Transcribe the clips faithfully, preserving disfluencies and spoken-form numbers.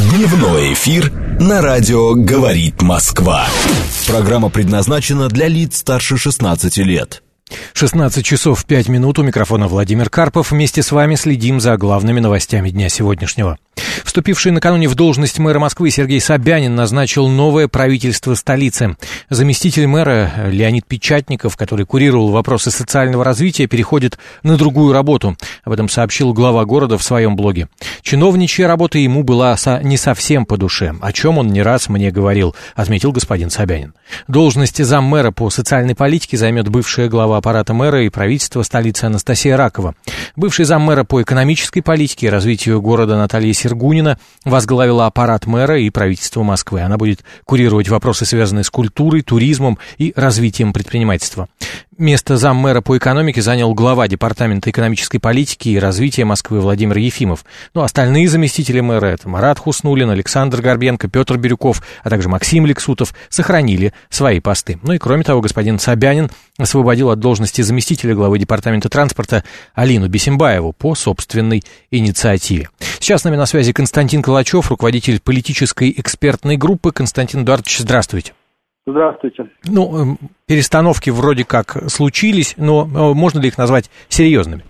Дневной эфир на радио «Говорит Москва». Программа предназначена для лиц старше шестнадцати лет. шестнадцать часов пять минут, у микрофона Владимир Карпов. Вместе с вами следим за главными новостями дня сегодняшнего. Вступивший накануне в должность мэра Москвы Сергей Собянин назначил новое правительство столицы. Заместитель мэра Леонид Печатников, который курировал вопросы социального развития, переходит на другую работу. Об этом сообщил глава города в своем блоге. Чиновничья работа ему была не совсем по душе, о чем он не раз мне говорил, отметил господин Собянин. Должность заммэра по социальной политике займет бывшая глава аппарата мэра и правительства столицы Анастасия Ракова. Бывший заммэра по экономической политике и развитию города Наталья Сергунина возглавила аппарат мэра и правительства Москвы. Она будет курировать вопросы, связанные с культурой, туризмом и развитием предпринимательства. Место заммэра по экономике занял глава департамента экономической политики и развития Москвы Владимир Ефимов. Ну, остальные заместители мэра — это Марат Хуснуллин, Александр Горбенко, Петр Бирюков, а также Максим Лексутов — сохранили свои посты. Ну и кроме того, господин Собянин освободил от должности заместителя главы департамента транспорта Алину Бесимбаеву по собственной инициативе. Сейчас с нами на связи Константин Калачев, руководитель политической экспертной группы. Константин Эдуардович, здравствуйте. Здравствуйте. Ну, перестановки вроде как случились, но можно ли их назвать серьезными?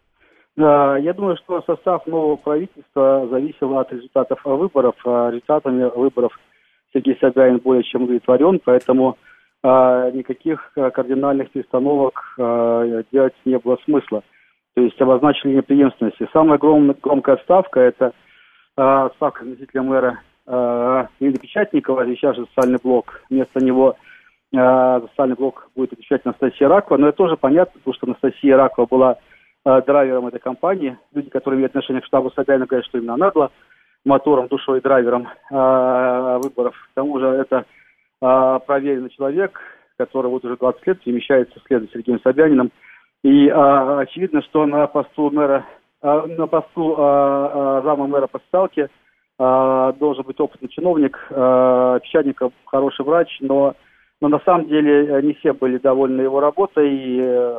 Я думаю, что состав нового правительства зависел от результатов выборов. Результатами выборов Сергей Собянин более чем удовлетворен, поэтому никаких кардинальных перестановок делать не было смысла. То есть обозначили непреемственности. Самая громкая отставка – это отставка заместителя мэра Леонида Печатникова, сейчас же социальный блок. Вместо него э, социальный блок будет отвечать Анастасия Ракова. Но это тоже понятно, потому что Анастасия Ракова была э, драйвером этой кампании. Люди, которые имеют отношение к штабу Собянина, говорят, что именно она была мотором, душой и драйвером э, выборов. К тому же это э, проверенный человек, который вот уже двадцать лет перемещается вслед за Сергеем Собяниным. И э, очевидно, что на посту мэра, э, на посту э, э, зама мэра по социалке должен быть опытный чиновник. Печатников хороший врач, но, но на самом деле не все были довольны его работой.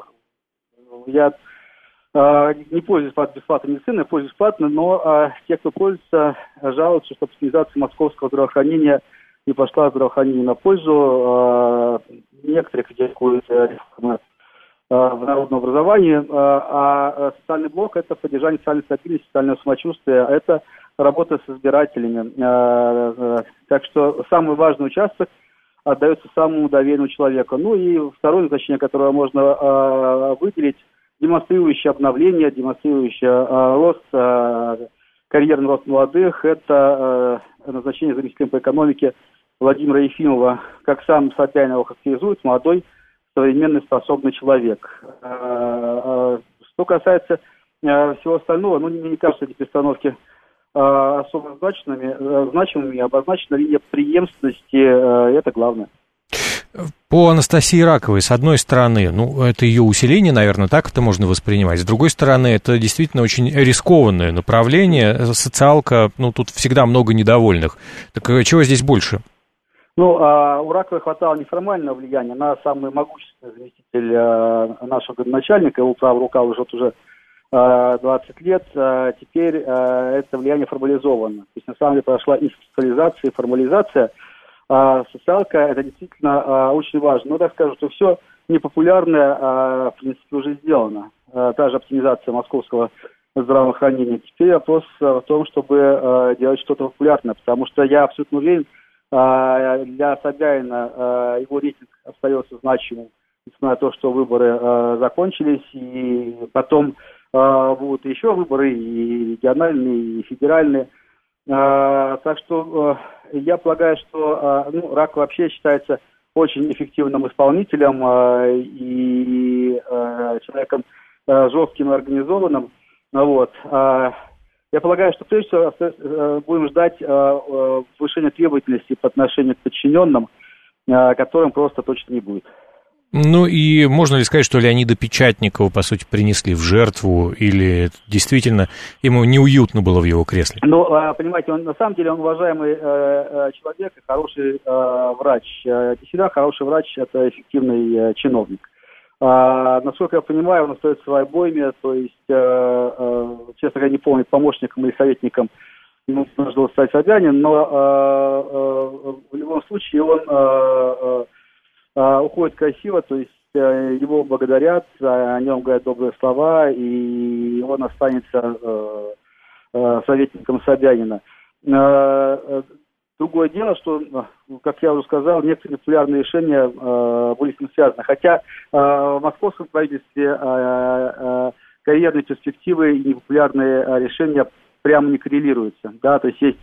Я не пользуюсь бесплатной медициной, пользуюсь платно, но те, кто пользуется, жалуются, что оптимизация московского здравоохранения не пошла здравоохранению на пользу. Некоторые критикуют реформы в народном образовании, а социальный блок – это поддержание социальной стабильности, социального самочувствия, это работа с избирателями. Так что самый важный участок отдается самому доверенному человеку. Ну и второе назначение, которое можно выделить, демонстрирующее обновление, демонстрирующее рост, карьерный рост молодых, это назначение заместителя по экономике Владимира Ефимова. Как сам Собянин его характеризует, молодой, современный, способный человек. Что касается всего остального, ну, мне не кажется, эти перестановки особо значимыми, значимыми, обозначена линия преемственности, это главное. По Анастасии Раковой, с одной стороны, ну, это ее усиление, наверное, так это можно воспринимать. С другой стороны, это действительно очень рискованное направление. Социалка, ну, тут всегда много недовольных. Так чего здесь больше? Ну, а у Раковой хватало неформального влияния. Она самый могущественный заместитель а, нашего начальника, его правая рука уже уже а, двадцать лет. А, теперь а, это влияние формализовано. То есть, на самом деле, прошла институциализация и формализация. А, социалка – это действительно а, очень важно. Но так скажу, что все непопулярное, а, в принципе, уже сделано. А, та же оптимизация московского здравоохранения. Теперь вопрос в том, чтобы а, делать что-то популярное, потому что я абсолютно уверен, для Собянина его рейтинг остается значимым, несмотря на то, что выборы закончились, и потом будут еще выборы, и региональные, и федеральные. Так что я полагаю, что ну, Рак вообще считается очень эффективным исполнителем и человеком жестким и организованным. Вот. Я полагаю, что прежде всего будем ждать повышения требовательности по отношению к подчиненным, которым просто точно не будет. Ну и можно ли сказать, что Леонида Печатникова, по сути, принесли в жертву, или действительно ему неуютно было в его кресле? Ну, понимаете, он, на самом деле он уважаемый человек и хороший врач. Действительно, хороший врач – это эффективный чиновник. А, насколько я понимаю, он остается в обойме, то есть, э, э, честно говоря, не помню, помощником или советником ему должен был стать Собянин, но э, э, в любом случае он э, э, уходит красиво, то есть э, его благодарят, о нем говорят добрые слова, и он останется э, э, советником Собянина. Э, другое дело, что, как я уже сказал, некоторые популярные решения э, были с ним связаны. Хотя э, в московском правительстве э, э, карьерные перспективы и непопулярные э, решения прямо не коррелируются. Да? То есть есть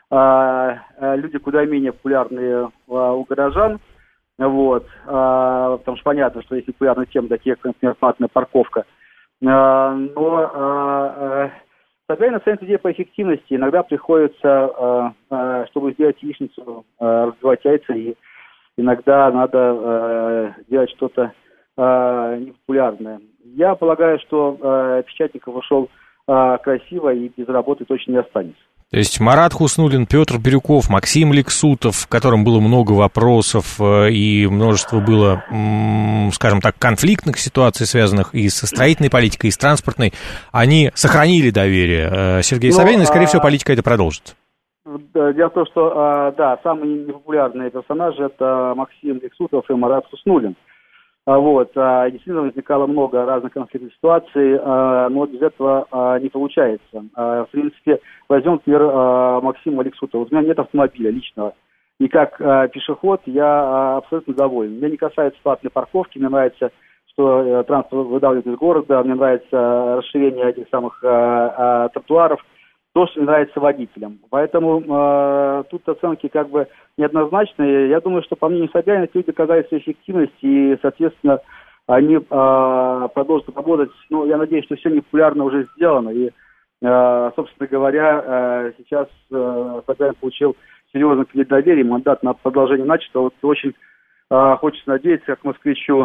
э, люди куда менее популярные э, у горожан, вот, э, потому что понятно, что есть популярные темы, такие как, например, платная парковка. Э, но э, Собянин оценивает идею по эффективности. Иногда приходится, э, э, чтобы сделать яичницу, э, разбивать яйца, и иногда надо э, делать что-то э, непопулярное. Я полагаю, что э, Печатников ушел э, красиво и без работы точно не останется. То есть Марат Хуснуллин, Петр Бирюков, Максим Лексутов, в котором было много вопросов и множество было, скажем так, конфликтных ситуаций, связанных и со строительной политикой, и с транспортной, они сохранили доверие Сергею Но, Собянину, и, скорее а... всего, политика это продолжит. Дело в том, что, да, самые непопулярные персонажи — это Максим Лексутов и Марат Хуснуллин. Вот, действительно возникало много разных конфликтных ситуаций, но без этого не получается. В принципе, возьмем, например, Максима Лексутова. У меня нет автомобиля личного. И как пешеход я абсолютно доволен. Мне не касается платной парковки, мне нравится, что транспорт выдавливает из города, мне нравится расширение этих самых тротуаров. То, что мне нравится водителям. Поэтому э, тут оценки как бы неоднозначные. Я думаю, что по мнению Собянина эти люди доказали свою эффективность, и, соответственно, они э, продолжат работать. Ну, я надеюсь, что все непопулярно уже сделано. И, э, собственно говоря, э, сейчас э, Собянин получил серьезный кредит доверия, мандат на продолжение начатого. Вот очень э, хочется надеяться, как москвичу,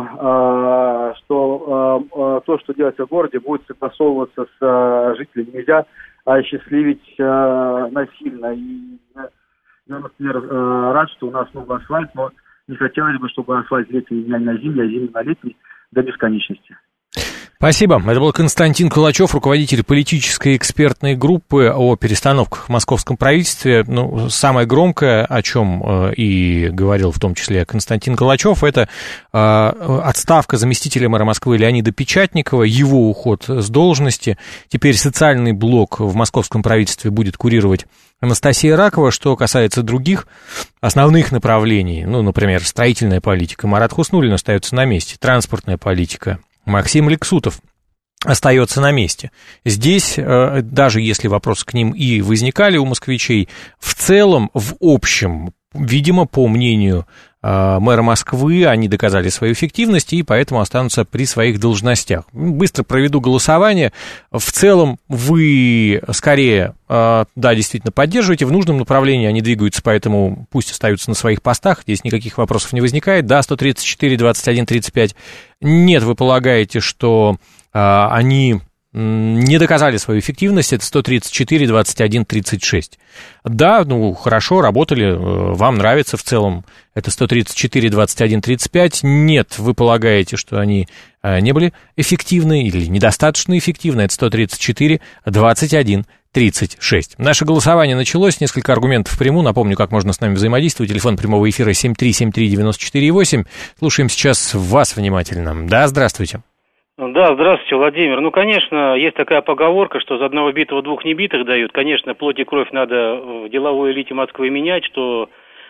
э, что э, то, что делается в городе, будет согласовываться с э, жителями. Нельзя осчастливить э, насильно. И я, например, э, рад, что у нас много асфальт, но не хотелось бы, чтобы асфальт летний не на зимний, а зимний на летний до бесконечности. Спасибо. Это был Константин Кулачев, руководитель политической экспертной группы о перестановках в московском правительстве. Ну, самое громкое, о чем э, и говорил в том числе Константин Кулачев, это э, отставка заместителя мэра Москвы Леонида Печатникова, его уход с должности. Теперь социальный блок в московском правительстве будет курировать Анастасия Ракова. Что касается других основных направлений, ну, например, строительная политика, Марат Хуснуллин остается на месте, транспортная политика, Максим Лексутов остается на месте. Здесь, даже если вопросы к ним и возникали у москвичей, в целом, в общем, видимо, по мнению мэра Москвы, они доказали свою эффективность и поэтому останутся при своих должностях. Быстро проведу голосование. В целом, вы скорее, да, действительно поддерживаете, в нужном направлении они двигаются, поэтому пусть остаются на своих постах, здесь никаких вопросов не возникает. Да, сто тридцать четыре двадцать один тридцать пять. Нет, вы полагаете, что они не доказали свою эффективность, это сто тридцать четыре двадцать один тридцать шесть. Да, ну, хорошо, работали, вам нравится в целом, это сто тридцать четыре двадцать один тридцать пять. Нет, вы полагаете, что они не были эффективны или недостаточно эффективны, это сто тридцать четыре двадцать один тридцать шесть. Наше голосование началось, несколько аргументов приму, напомню, как можно с нами взаимодействовать, телефон прямого эфира семь три семь три девять четыре восемь. Слушаем сейчас вас внимательно. Да, здравствуйте. Да, здравствуйте, Владимир. Ну, конечно, есть такая поговорка, что за одного битого двух небитых дают. Конечно, плоть и кровь надо в деловой элите Москвы менять, что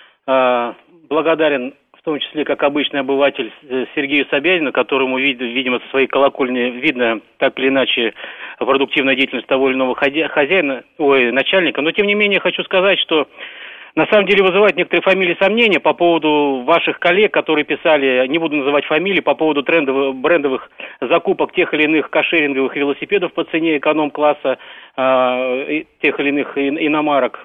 э, благодарен, в том числе, как обычный обыватель, Сергею Собянину, которому, видимо, со своей колокольни видно, так или иначе, продуктивная деятельность того или иного хозяина, ой, начальника. Но, тем не менее, хочу сказать, что на самом деле вызывает некоторые фамилии сомнения по поводу ваших коллег, которые писали, не буду называть фамилии, по поводу трендовых, брендовых закупок тех или иных кошеринговых велосипедов по цене эконом-класса, э, тех или иных иномарок,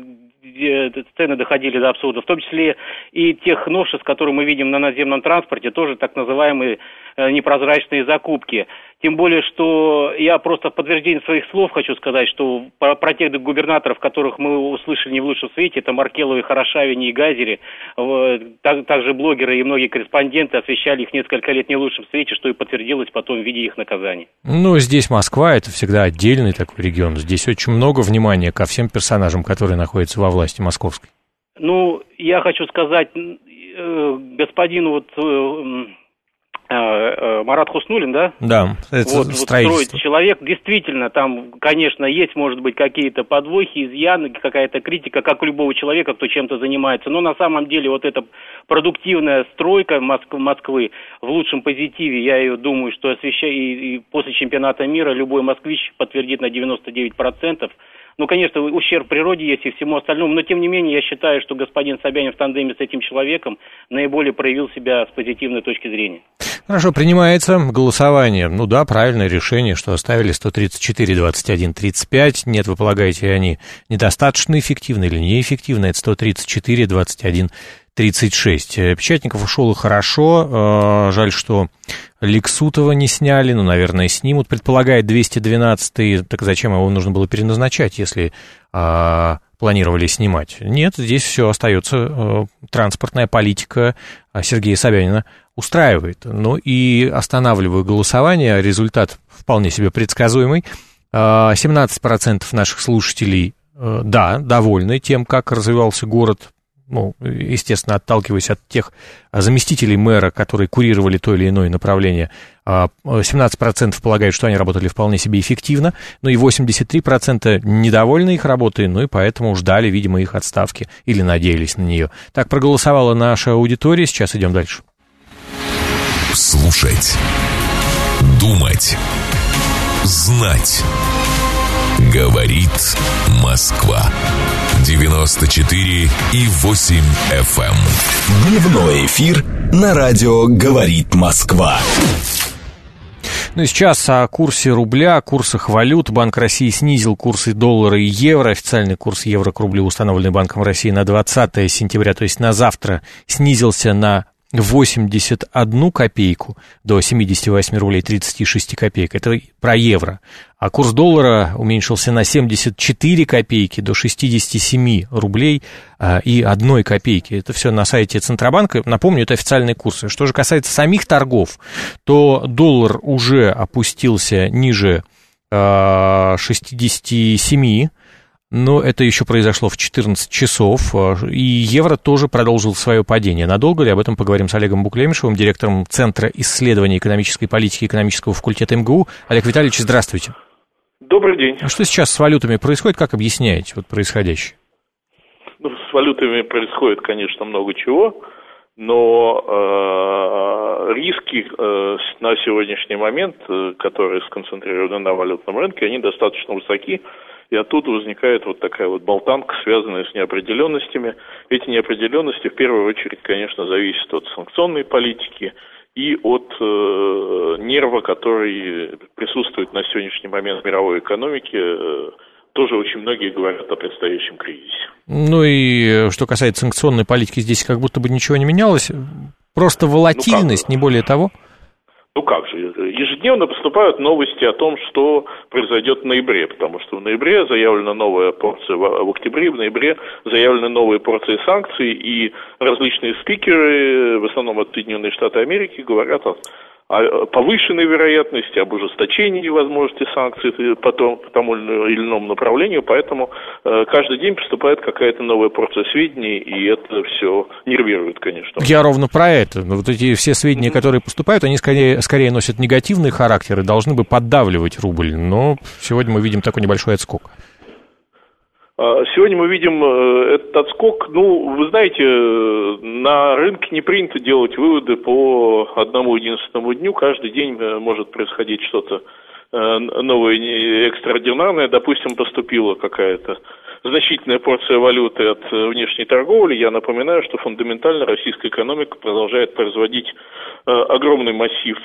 где цены доходили до абсурда, в том числе и тех новшеств, которые мы видим на наземном транспорте, тоже так называемые непрозрачные закупки. Тем более, что я просто в подтверждение своих слов хочу сказать, что про тех губернаторов, которых мы услышали не в лучшем свете, это Маркеловы, Хорошавине и Газере, также блогеры и многие корреспонденты освещали их несколько лет не в лучшем свете, что и подтвердилось потом в виде их наказаний. Ну, здесь Москва, это всегда отдельный такой регион. Здесь очень много внимания ко всем персонажам, которые находятся во власти московской. Ну, я хочу сказать господину вот... Марат Хуснуллин, да? Да, это вот, вот строить человек, действительно, там, конечно, есть, может быть, какие-то подвохи, изъяны, какая-то критика, как у любого человека, кто чем-то занимается, но на самом деле вот эта продуктивная стройка Москвы в лучшем позитиве, я ее думаю, что освещаю, и, и после чемпионата мира любой москвич подтвердит на девяносто девять процентов. Ну, конечно, ущерб природе есть и всему остальному, но, тем не менее, я считаю, что господин Собянин в тандеме с этим человеком наиболее проявил себя с позитивной точки зрения. Хорошо, принимается голосование. Ну да, правильное решение, что оставили сто тридцать четыре двадцать один тридцать пять. Нет, вы полагаете, они недостаточно эффективны или неэффективны? Это сто тридцать четыре двадцать один тридцать шесть. Печатников ушел и хорошо. Жаль, что Лексутова не сняли, ну, наверное, снимут. Предполагает двести двенадцатый, так зачем его нужно было переназначать, если а, планировали снимать? Нет, здесь все остается. А, транспортная политика Сергея Собянина устраивает. Ну и останавливаю голосование, результат вполне себе предсказуемый. А, семнадцать процентов наших слушателей, а, да, довольны тем, как развивался город. Ну, естественно, отталкиваясь от тех заместителей мэра, которые курировали то или иное направление, семнадцать процентов полагают, что они работали вполне себе эффективно, ну и восемьдесят три процента недовольны их работой, ну и поэтому ждали, видимо, их отставки или надеялись на нее. Так проголосовала наша аудитория, сейчас идем дальше. Слушать, думать, знать. Говорит Москва. девяносто четыре и восемь эф эм. Дневной эфир на радио «Говорит Москва». Ну и сейчас о курсе рубля, о курсах валют. Банк России снизил курсы доллара и евро. Официальный курс евро к рублю, установленный Банком России на двадцатое сентября, то есть на завтра, снизился на восемьдесят одну копейку до семьдесят восемь рублей тридцать шесть копеек. Это про евро. А курс доллара уменьшился на семьдесят четыре копейки до шестьдесят семь рублей а, и одной копейки. Это все на сайте Центробанка. Напомню, это официальные курсы. Что же касается самих торгов, то доллар уже опустился ниже а, шестидесяти семи. Но это еще произошло в четырнадцать часов, и евро тоже продолжил свое падение. Надолго ли? Об этом поговорим с Олегом Буклемишевым, директором Центра исследований экономической политики экономического факультета эм гэ у. Олег Витальевич, здравствуйте. Добрый день. А что сейчас с валютами происходит? Как объясняете вот происходящее? Ну, с валютами происходит, конечно, много чего, но э, риски э, на сегодняшний момент, э, которые сконцентрированы на валютном рынке, они достаточно высоки. И оттуда возникает вот такая вот болтанка, связанная с неопределенностями. Эти неопределенности в первую очередь, конечно, зависят от санкционной политики и от э, нерва, который присутствует на сегодняшний момент в мировой экономике. Э, тоже очень многие говорят о предстоящем кризисе. Ну и что касается санкционной политики, здесь как будто бы ничего не менялось. Просто волатильность, ну, не более того. Ну как же, ежедневно поступают новости о том, что произойдет в ноябре, потому что в ноябре заявлена новая порция, в октябре, в ноябре заявлены новые порции санкций, и различные спикеры, в основном от Соединенных Штатов Америки, говорят о, о повышенной вероятности, об ужесточении возможности санкций по тому, по тому или иному направлению, поэтому э, каждый день поступает какая-то новая порция сведений, и это все нервирует, конечно. Я ровно про это. Вот эти все сведения, которые поступают, они скорее, скорее носят негативный характер и должны бы поддавливать рубль, но сегодня мы видим такой небольшой отскок. Сегодня мы видим этот отскок. Ну, вы знаете, на рынке не принято делать выводы по одному единственному дню. Каждый день может происходить что-то новое, экстраординарное. Допустим, поступила какая-то значительная порция валюты от внешней торговли. Я напоминаю, что фундаментально российская экономика продолжает производить огромный массив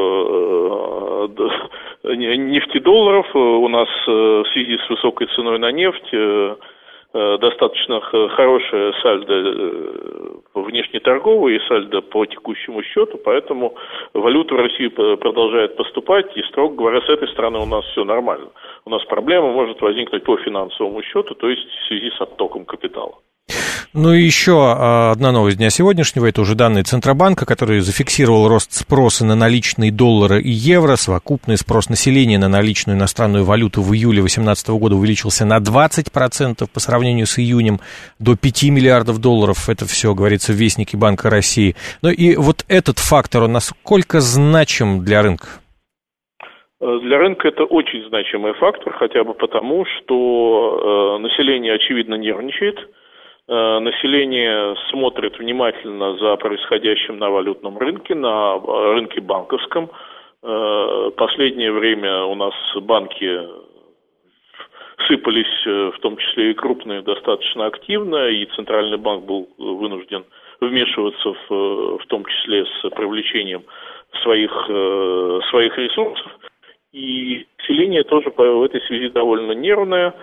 нефтедолларов. У нас в связи с высокой ценой на нефть достаточно хорошая сальдо внешнеторговые и сальдо по текущему счету, поэтому валюта в России продолжает поступать, и, строго говоря, с этой стороны у нас все нормально. У нас проблема может возникнуть по финансовому счету, то есть в связи с оттоком капитала. Ну и еще одна новость дня сегодняшнего, это уже данные Центробанка, который зафиксировал рост спроса на наличные доллары и евро. Совокупный спрос населения на наличную иностранную валюту в июле две тысячи восемнадцатого года увеличился на двадцать процентов по сравнению с июнем, до пяти миллиардов долларов. Это все говорится в Вестнике Банка России. Ну и вот этот фактор, он насколько значим для рынка? Для рынка это очень значимый фактор, хотя бы потому, что э, население, очевидно, нервничает. Население смотрит внимательно за происходящим на валютном рынке, на рынке банковском. Последнее время у нас банки сыпались, в том числе и крупные, достаточно активно, и Центральный банк был вынужден вмешиваться в, в том числе с привлечением своих, своих ресурсов. И население тоже в этой связи довольно нервное.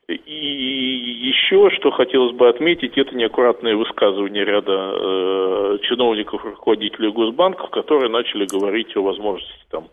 И еще, что хотелось бы отметить, это неаккуратные высказывания ряда э, чиновников, руководителей госбанков, которые начали говорить о возможности там,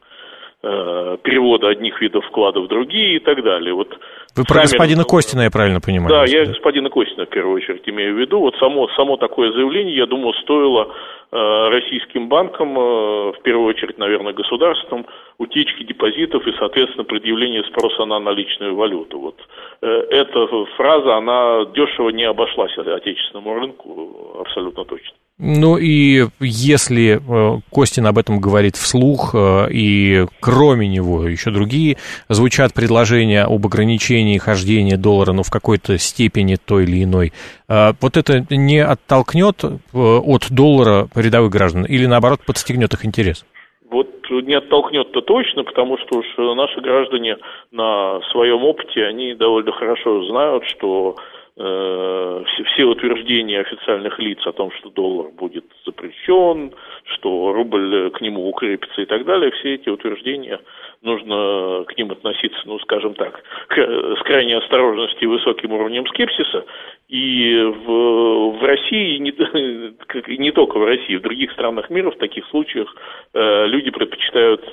э, перевода одних видов вкладов в другие и так далее. Вот Вы про господина Костина, я правильно понимаю? Да, я господина Костина в первую очередь имею в виду. Вот само, само такое заявление, я думаю, стоило э, российским банкам, э, в первую очередь, наверное, государством, утечки депозитов и, соответственно, предъявление спроса на наличную валюту. Вот э, эта фраза, она дешево не обошлась отечественному рынку, абсолютно точно. Ну и если э, Костин об этом говорит вслух, э, и кроме него еще другие звучат предложения об ограничении хождения доллара, ну, в какой-то степени той или иной, э, вот это не оттолкнет э, от доллара рядовых граждан или, наоборот, подстегнет их интерес? Вот не оттолкнет-то точно, потому что уж наши граждане на своем опыте, они довольно хорошо знают, что э, все, все утверждения официальных лиц о том, что доллар будет запрещен, что рубль к нему укрепится и так далее, все эти утверждения нужно к ним относиться, ну, скажем так, к, с крайней осторожностью и высоким уровнем скепсиса. И в, в России, не, не только в России, в других странах мира в таких случаях э, люди предпочитают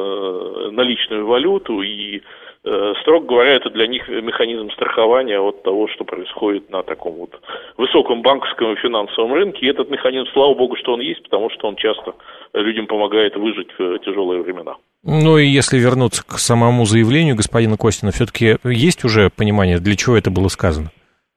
э, наличную валюту, и, э, строго говоря, это для них механизм страхования от того, что происходит на таком вот высоком банковском и финансовом рынке. И этот механизм, слава богу, что он есть, потому что он часто людям помогает выжить в тяжелые времена. Ну и если вернуться к самому заявлению господина Костина, все-таки есть уже понимание, для чего это было сказано?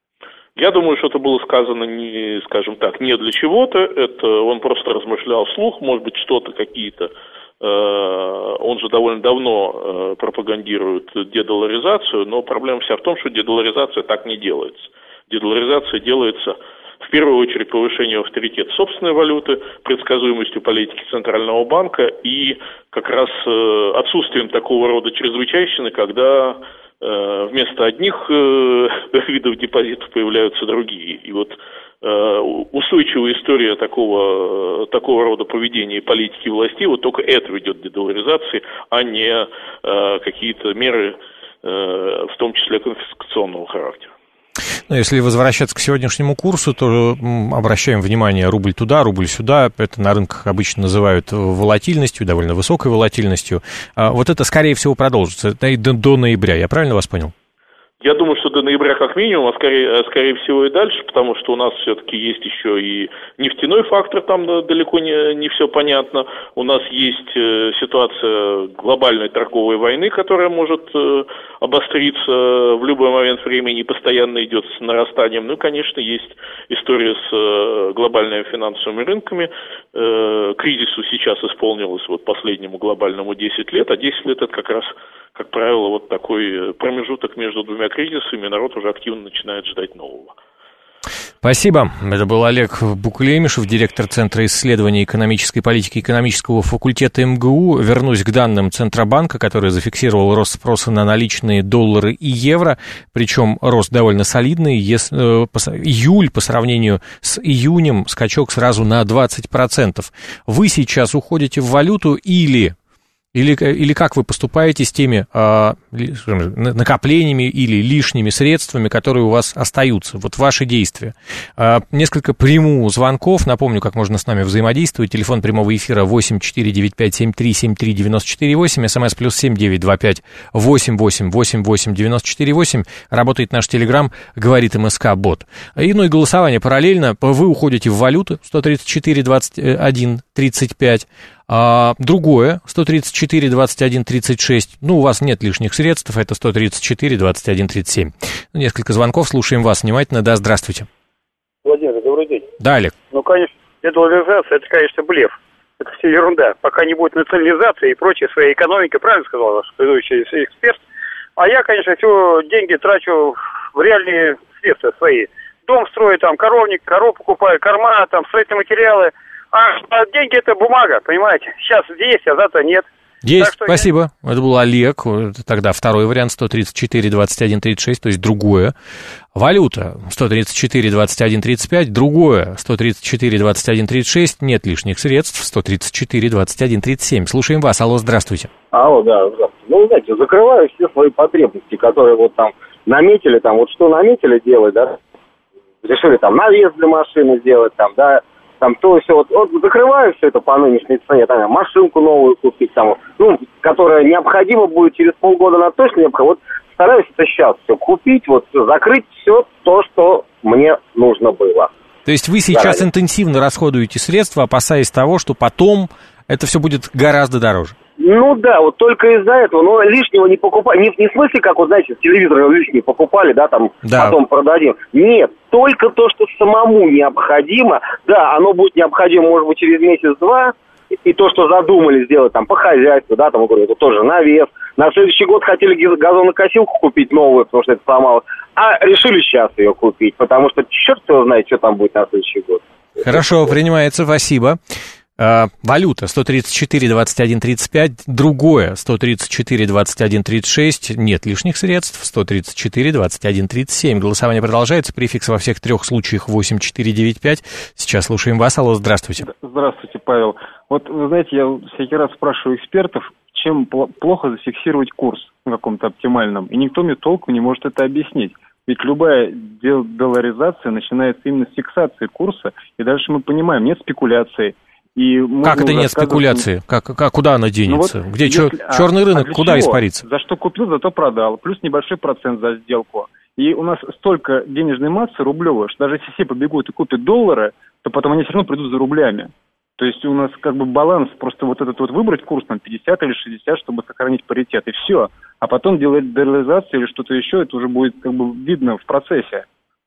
Я думаю, что это было сказано, не, скажем так, не для чего-то, это он просто размышлял вслух, может быть, что-то какие-то, э, он же довольно давно э, пропагандирует дедоларизацию, но проблема вся в том, что дедоларизация так не делается. Дедоларизация делается в первую очередь повышением авторитета собственной валюты, предсказуемостью политики Центрального банка и как раз э, отсутствием такого рода чрезвычайщины, когда вместо одних э, видов депозитов появляются другие. И вот э, устойчивая история такого, такого рода поведения и политики властей, вот только это ведет к дедоларизации, а не э, какие-то меры, э, в том числе конфискационного характера. Ну, если возвращаться к сегодняшнему курсу, то обращаем внимание, рубль туда, рубль сюда. Это на рынках обычно называют волатильностью, довольно высокой волатильностью. Вот это, скорее всего, продолжится до, до ноября. Я правильно вас понял? Я думаю, что до ноября как минимум, а скорее, скорее всего и дальше, потому что у нас все-таки есть еще и нефтяной фактор, там далеко не, не все понятно. У нас есть э, ситуация глобальной торговой войны, которая может э, обостриться в любой момент времени и постоянно идет с нарастанием. Ну и, конечно, есть история с э, глобальными финансовыми рынками. Э, кризису сейчас исполнилось вот последнему глобальному десять лет, а десять лет это как раз, как правило, вот такой промежуток между двумя кризисами, народ уже активно начинает ждать нового. Спасибо. Это был Олег Буклемишев, директор Центра исследований экономической политики экономического факультета эм гэ у. Вернусь к данным Центробанка, который зафиксировал рост спроса на наличные доллары и евро, причем рост довольно солидный. Если, э, по, июль по сравнению с июнем скачок сразу на двадцать процентов. Вы сейчас уходите в валюту или Или, или как вы поступаете с теми э, накоплениями или лишними средствами, которые у вас остаются? Вот ваши действия. Э, несколько приму звонков. Напомню, как можно с нами взаимодействовать. Телефон прямого эфира восемь четыре девять пять семь три семь три девять четыре восемь. СМС плюс семь девять два пять восемь восемь восемь восемь девять четыре восемь. Работает наш телеграм, говорит МСК-бот. И, ну и голосование параллельно. Вы уходите в валюту сто тридцать четыре двадцать один тридцать пять. А другое, сто тридцать четыре двадцать один тридцать шесть, ну, у вас нет лишних средств, это сто тридцать четыре двадцать один тридцать семь. Ну, несколько звонков, слушаем вас внимательно, да, здравствуйте. Владимир, добрый день. Да, Олег. Ну, конечно, дедоларизация, это, конечно, блеф. Это все ерунда. Пока не будет национализации и прочей своей экономики, правильно сказал ваш предыдущий эксперт. А я, конечно, все деньги трачу в реальные средства свои. Дом строю, там, коровник, коров покупаю, корма, там, строительные материалы. А, а деньги это бумага, понимаете? Сейчас есть, а завтра нет. Есть, спасибо. Я... Это был Олег. Тогда второй вариант сто тридцать четыре двадцать один тридцать шесть, то есть другое. Валюта сто тридцать четыре двадцать один тридцать пять, другое сто тридцать четыре двадцать один тридцать шесть, нет лишних средств сто тридцать четыре двадцать один тридцать семь. Слушаем вас. Алло, здравствуйте. Алло, да, здравствуйте. Ну, знаете, закрываю все свои потребности, которые вот там наметили, там вот что наметили делать, да, решили там навес для машины сделать, там, да, там то все, вот, вот закрываю все это по нынешней цене, там, машинку новую купить, там, ну, которая необходима будет через полгода, она точно необходима, вот стараюсь это сейчас все купить, вот, закрыть все то, что мне нужно было. То есть вы сейчас заранее интенсивно расходуете средства, опасаясь того, что потом это все будет гораздо дороже? Ну да, вот только из-за этого, но лишнего не покупать, не, не в смысле, как, вот знаете, телевизор лишний покупали, да, там, да, потом продадим. Нет, только то, что самому необходимо, да, оно будет необходимо, может быть, через месяц-два, и то, что задумали сделать там по хозяйству, да, там, говорю, это тоже навес. На следующий год хотели газонокосилку купить новую, потому что это сломалось, а решили сейчас ее купить, потому что черт его знает, что там будет на следующий год. Хорошо, принимается, спасибо. Uh, валюта сто тридцать четыре двадцать один тридцать пять, другое сто тридцать четыре двадцать один тридцать шесть, нет лишних средств сто тридцать четыре двадцать один тридцать семь. Голосование продолжается, префикс во всех трех случаях восемь четыре девять пять. Сейчас слушаем вас. Алло, здравствуйте. Здравствуйте, Павел. Вот, вы знаете, я всякий раз спрашиваю экспертов, чем плохо зафиксировать курс на каком-то оптимальном, и никто мне толком не может это объяснить. Ведь любая долларизация начинается именно с фиксации курса, и дальше мы понимаем, нет спекуляции. И как это нет спекуляции? Как, как, куда она денется? Ну вот, Где если, чер, черный рынок, а куда чего? Испарится? За что купил, зато продал. Плюс небольшой процент за сделку. И у нас столько денежной массы рублевой, что даже если все побегут и купят доллары, то потом они все равно придут за рублями. То есть у нас как бы баланс, просто вот этот вот выбрать курс там пятьдесят или шестьдесят, чтобы сохранить паритет, и все. А потом делать долларизацию или что-то еще, это уже будет как бы видно в процессе.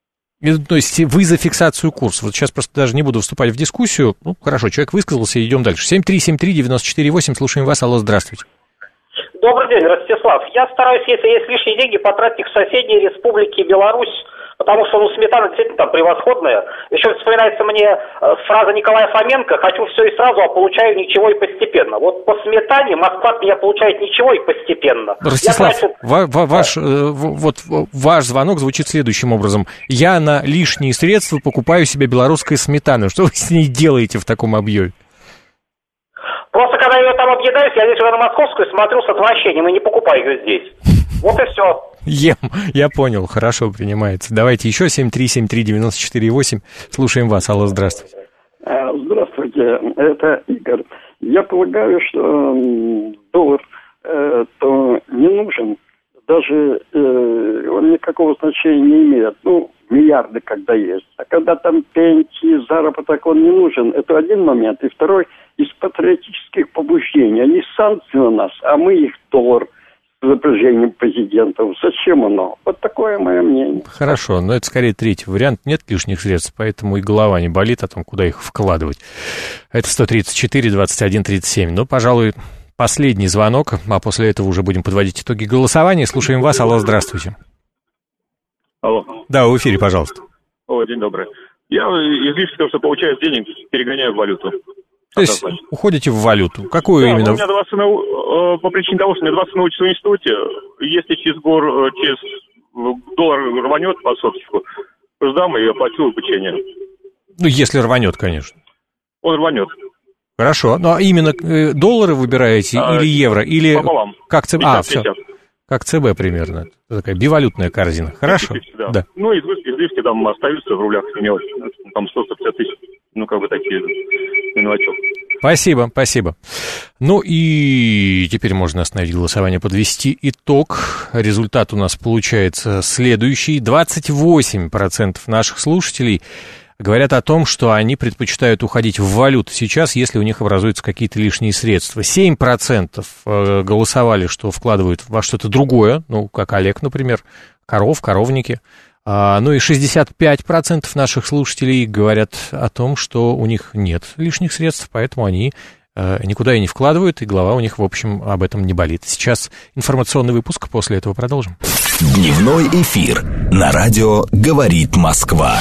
То есть вы за фиксацию курса. Вот сейчас просто даже не буду вступать в дискуссию. Ну, хорошо, человек высказался, идем дальше. семь три семь три девять четыре восемь, слушаем вас. Алло, здравствуйте. Добрый день, Ростислав. Я стараюсь, если есть лишние деньги, потратить их в соседней республике Беларусь, потому что, ну, сметана действительно там превосходная. Еще вспоминается мне фраза Николая Фоменко: «Хочу все и сразу, а получаю ничего и постепенно». Вот по сметане Москва от меня получает ничего и постепенно. Ростислав, трачу... ва- ва- ваш, э, вот, ваш звонок звучит следующим образом. Я на лишние средства покупаю себе белорусскую сметану. Что вы с ней делаете в таком объеме? Просто когда я ее там объедаюсь, я здесь уже на московскую смотрю с отвращением и не покупаю ее здесь. Вот и все. Ем, я понял, хорошо, принимается. Давайте еще семь три семь три девять четыре восемь. Слушаем вас. Алло, здравствуйте. Здравствуйте, это Игорь. Я полагаю, что доллар э, то не нужен. Даже э, он никакого значения не имеет. Ну, миллиарды когда есть. А когда там пенсии, заработок, он не нужен. Это один момент. И второй, из патриотических побуждений. Они санкции на нас, а мы их доллар с запряжением президентов. Зачем оно? Вот такое мое мнение. Хорошо, но это скорее третий вариант. Нет лишних средств, поэтому и голова не болит о том, куда их вкладывать. Это сто тридцать четыре двадцать один тридцать семь. Ну, пожалуй, последний звонок, а после этого уже будем подводить итоги голосования. Слушаем вас. Алло, здравствуйте. Алло. Да, в эфире, пожалуйста. О, день добрый. Я излишки того, что получаю денег, перегоняю в валюту. То есть уходите в валюту. Какую да, именно? У меня два сына, э, по причине того, что у меня два сына учатся в институте. Если через гор, через доллар рванет по соточку, сдам и оплачу обучение. Ну, если рванет, конечно. Он рванет. Хорошо. Ну, а именно э, доллары выбираете а, или евро? Или пополам. Как ЦБ? А, все. Как ЦБ примерно. Такая бивалютная корзина. Хорошо. пятьдесят, да. Да. Ну, излишки, излишки там остаются в рублях мелочь. Там сто сто пятьдесят тысяч. Ну, как бы такие мелочок. Спасибо, спасибо. Ну и теперь можно остановить голосование, подвести итог. Результат у нас получается следующий. двадцать восемь процентов наших слушателей говорят о том, что они предпочитают уходить в валюту сейчас, если у них образуются какие-то лишние средства. семь процентов голосовали, что вкладывают во что-то другое, ну, как Олег, например, коров, коровники. Ну и шестьдесят пять процентов наших слушателей говорят о том, что у них нет лишних средств, поэтому они никуда и не вкладывают, и голова у них, в общем, об этом не болит. Сейчас информационный выпуск, после этого продолжим. Дневной эфир на радио «Говорит Москва».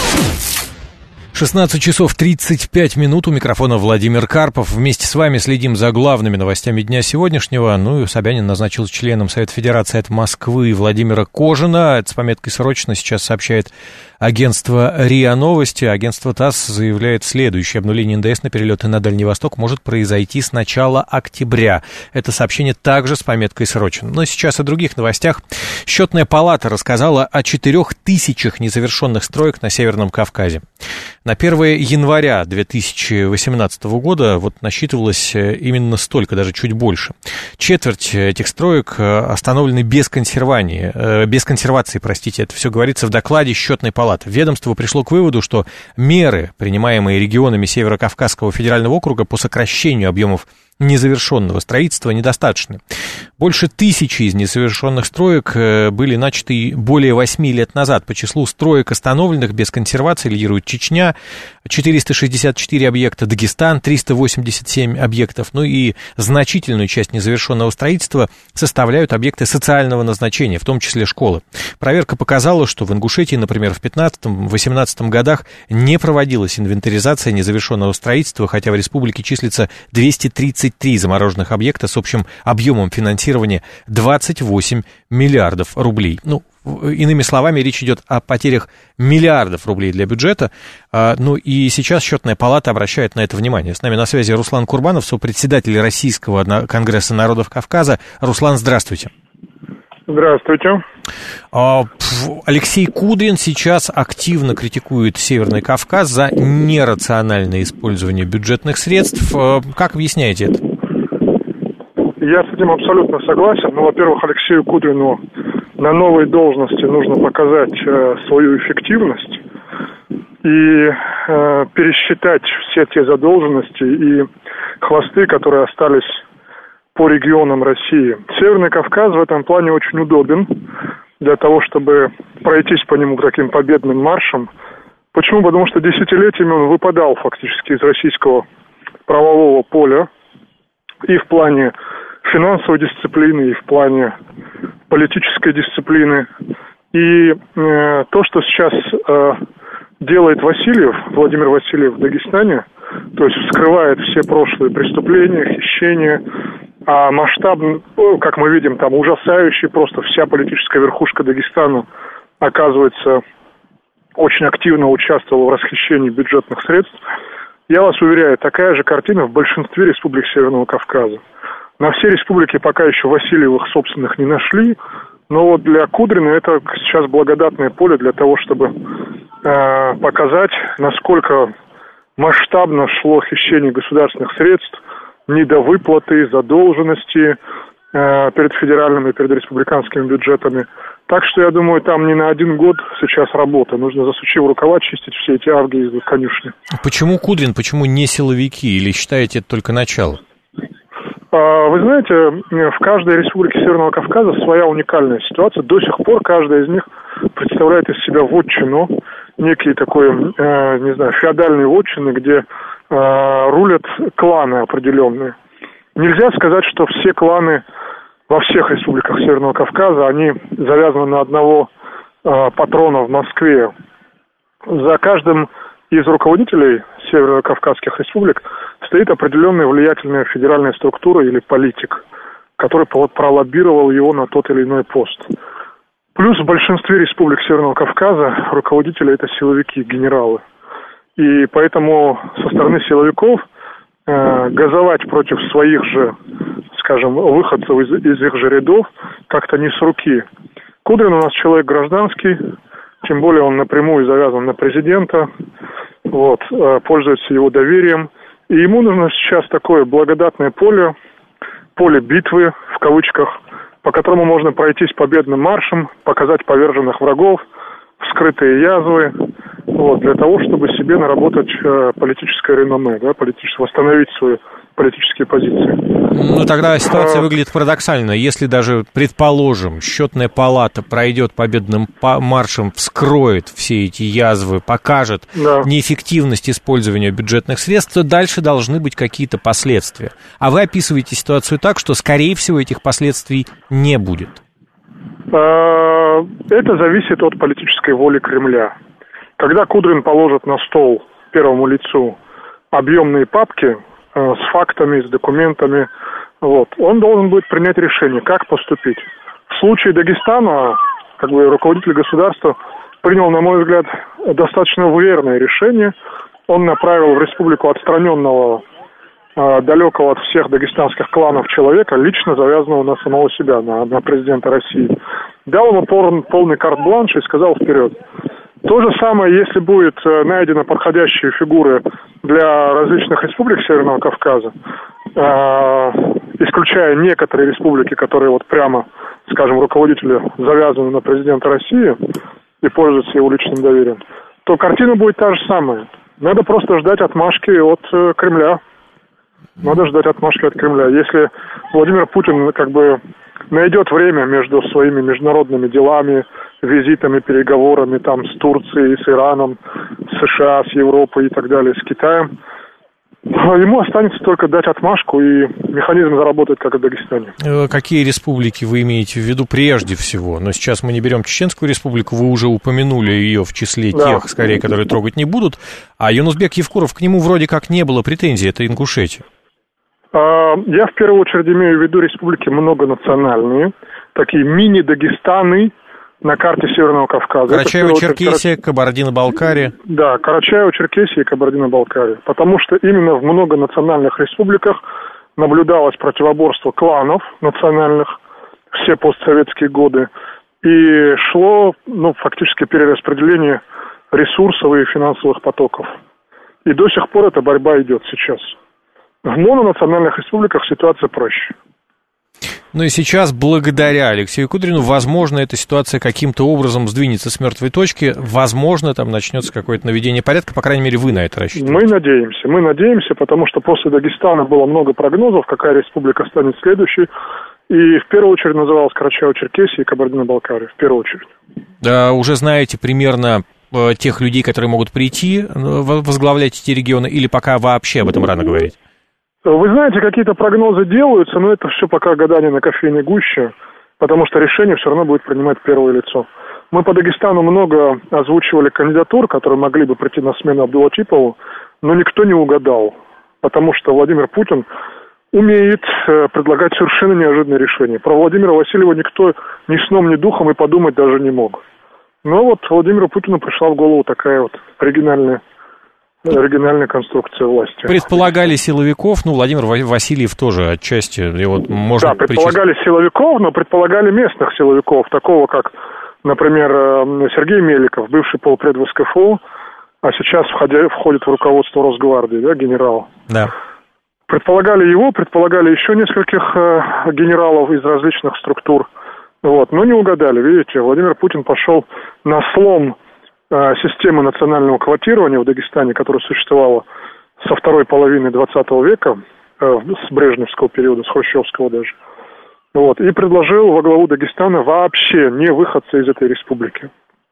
шестнадцать часов тридцать пять минут, у микрофона Владимир Карпов. Вместе с вами следим за главными новостями дня сегодняшнего. Ну и Собянин назначил членом Совета Федерации от Москвы Владимира Кожина. Это с пометкой «Срочно» сейчас сообщает агентство РИА Новости. Агентство ТАСС заявляет следующее. Обнуление эн дэ эс на перелеты на Дальний Восток может произойти с начала октября. Это сообщение также с пометкой «Срочно». Но сейчас о других новостях. Счетная палата рассказала о четырех тысячах незавершенных строек на Северном Кавказе. На первое января две тысячи восемнадцатого года вот насчитывалось именно столько, даже чуть больше. Четверть этих строек остановлены без консервации, без консервации, простите. Это все говорится в докладе счетной палаты. Ведомство пришло к выводу, что меры, принимаемые регионами Северо-Кавказского федерального округа по сокращению объемов незавершенного строительства, недостаточны. Больше тысячи из незавершенных строек были начаты более восьми лет назад. По числу строек, остановленных без консервации, лидирует Чечня, четыреста шестьдесят четыре объекта, Дагестан, триста восемьдесят семь объектов. Ну и значительную часть незавершенного строительства составляют объекты социального назначения, в том числе школы. Проверка показала, что в Ингушетии, например, в пятнадцатом-восемнадцатом годах не проводилась инвентаризация незавершенного строительства, хотя в республике числится двести тридцать три замороженных объекта с общим объемом финансирования двадцать восемь миллиардов рублей. Ну, иными словами, речь идет о потерях миллиардов рублей для бюджета. Ну и сейчас счетная палата обращает на это внимание. С нами на связи Руслан Курбанов, сопредседатель Российского конгресса народов Кавказа. Руслан, здравствуйте. Здравствуйте. Алексей Кудрин сейчас активно критикует Северный Кавказ за нерациональное использование бюджетных средств. Как объясняете это? Я с этим абсолютно согласен. Ну, во-первых, Алексею Кудрину на новой должности нужно показать э, свою эффективность и э, пересчитать все те задолженности и хвосты, которые остались по регионам России. Северный Кавказ в этом плане очень удобен для того, чтобы пройтись по нему таким победным маршем. Почему? Потому что десятилетиями он выпадал фактически из российского правового поля и в плане финансовой дисциплины, и в плане политической дисциплины. И э, то, что сейчас э, делает Васильев, Владимир Васильев в Дагестане, то есть вскрывает все прошлые преступления, хищения, а масштаб, как мы видим, там ужасающий, просто вся политическая верхушка Дагестана, оказывается, очень активно участвовала в расхищении бюджетных средств. Я вас уверяю, такая же картина в большинстве республик Северного Кавказа. На все республики пока еще Васильевых собственных не нашли, но вот для Кудрина это сейчас благодатное поле для того, чтобы э, показать, насколько масштабно шло хищение государственных средств, недовыплаты, задолженности э, перед федеральными и перед республиканскими бюджетами. Так что, я думаю, там не на один год сейчас работа. Нужно, засучив рукава, чистить все эти авги из конюшни. Почему Кудрин, почему не силовики? Или считаете, это только начало? Вы знаете, в каждой республике Северного Кавказа своя уникальная ситуация. До сих пор каждая из них представляет из себя вотчину, некие такой, э, не знаю, феодальные вотчины, где э, рулят кланы определенные. Нельзя сказать, что все кланы во всех республиках Северного Кавказа, они завязаны на одного э, патрона в Москве. За каждым из руководителей северо-кавказских республик стоит определенная влиятельная федеральная структура или политик, который пролоббировал его на тот или иной пост. Плюс в большинстве республик Северного Кавказа руководители – это силовики, генералы. И поэтому со стороны силовиков э, газовать против своих же, скажем, выходцев из, из их же рядов как-то не с руки. Кудрин у нас человек гражданский, тем более он напрямую завязан на президента, вот, э, пользуется его доверием. И ему нужно сейчас такое благодатное поле, поле битвы, в кавычках, по которому можно пройтись победным маршем, показать поверженных врагов, вскрытые язвы, вот, для того, чтобы себе наработать э, политическое реноме, да, политическое, восстановить свои политические позиции. Ну, тогда ситуация а... выглядит парадоксально. Если даже, предположим, счетная палата пройдет победным маршем, вскроет все эти язвы, покажет да. неэффективность использования бюджетных средств, то дальше должны быть какие-то последствия. А вы описываете ситуацию так, что, скорее всего, этих последствий не будет. Это зависит от политической воли Кремля. Когда Кудрин положит на стол первому лицу объемные папки с фактами, с документами, вот, он должен будет принять решение, как поступить. В случае Дагестана, как бы, руководитель государства принял, на мой взгляд, достаточно верное решение. Он направил в республику отстраненного, далекого от всех дагестанских кланов человека, лично завязанного на самого себя, на, на президента России. Дал ему пол, полный карт-бланш и сказал вперед. То же самое, если будет найдены подходящие фигуры для различных республик Северного Кавказа, э, исключая некоторые республики, которые вот прямо, скажем, руководители завязаны на президента России и пользуются его личным доверием, то картина будет та же самая. Надо просто ждать отмашки от э, Кремля. Надо ждать отмашки от Кремля. Если Владимир Путин как бы найдет время между своими международными делами, визитами, переговорами там с Турцией, с Ираном, с США, с Европой и так далее, с Китаем, ему останется только дать отмашку, и механизм заработает, как и в Дагестане. Какие республики вы имеете в виду прежде всего? Но сейчас мы не берем Чеченскую республику, вы уже упомянули ее в числе да. тех, скорее, которые трогать не будут, а Юнусбек Евкуров, к нему вроде как не было претензий, это Ингушетия. Я в первую очередь имею в виду республики многонациональные, такие мини-Дагестаны на карте Северного Кавказа. Карачаево-Черкесия, Кабардино-Балкария. Да, Карачаево-Черкесия и Кабардино-Балкария. Потому что именно в многонациональных республиках наблюдалось противоборство кланов национальных все постсоветские годы. И шло, ну, фактически перераспределение ресурсов и финансовых потоков. И до сих пор эта борьба идет сейчас. В мононациональных республиках ситуация проще. Ну и сейчас, благодаря Алексею Кудрину, возможно, эта ситуация каким-то образом сдвинется с мертвой точки. Возможно, там начнется какое-то наведение порядка. По крайней мере, вы на это рассчитываете. Мы надеемся. Мы надеемся, потому что после Дагестана было много прогнозов, какая республика станет следующей. И в первую очередь называлась Карачаево-Черкесия и Кабардино-Балкария. В первую очередь. Да, уже знаете примерно тех людей, которые могут прийти, возглавлять эти регионы, или пока вообще об этом рано говорить? Вы знаете, какие-то прогнозы делаются, но это все пока гадание на кофейной гуще, потому что решение все равно будет принимать первое лицо. Мы по Дагестану много озвучивали кандидатур, которые могли бы прийти на смену Абдулатипову, но никто не угадал, потому что Владимир Путин умеет предлагать совершенно неожиданные решения. Про Владимира Васильева никто ни сном, ни духом и подумать даже не мог. Но вот Владимиру Путину пришла в голову такая вот оригинальная оригинальная конструкция власти. Предполагали силовиков, ну, Владимир Васильев тоже отчасти, его можно... Да, предполагали причислить... силовиков, но предполагали местных силовиков, такого как, например, Сергей Меликов, бывший полпред в СКФУ, а сейчас входя, входит в руководство Росгвардии, да, генерал. Да. Предполагали его, предполагали еще нескольких э, генералов из различных структур, вот, но не угадали, видите, Владимир Путин пошел на слом системы национального квотирования в Дагестане, которая существовала со второй половины двадцатого века, с брежневского периода, с хрущевского даже, вот, и предложил во главу Дагестана вообще не выходца из этой республики.